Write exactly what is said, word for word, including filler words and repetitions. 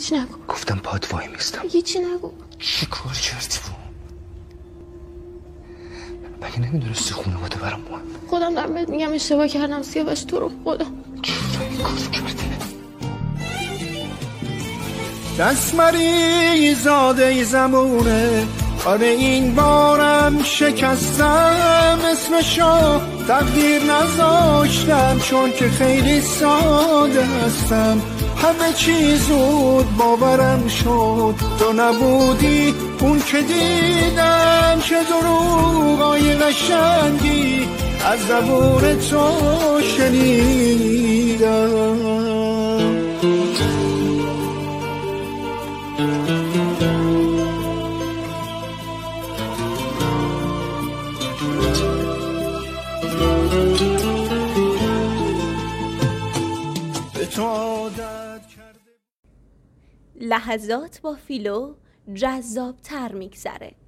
هیچ نگو. گفتم پات وای میستم. هیچی نگو. چی کار کردی با؟ مگه نمیدونستی خانواده برام مهم؟ خودم دارم بهت میگم اشتباه کردم سیاوش، تو رو خدا. چرا این کارو کردی؟ دستمری زاده زمونه، آره این بارم شکستم اسمشو تقدیر نذاشتم، چون که خیلی ساده هستم. همه چی زود باورم شد، تو نبودی اون که دیدم، چه دروغای قشنگی از زبون تو شنیدم. لحظات با فیلو جذاب تر میگذره.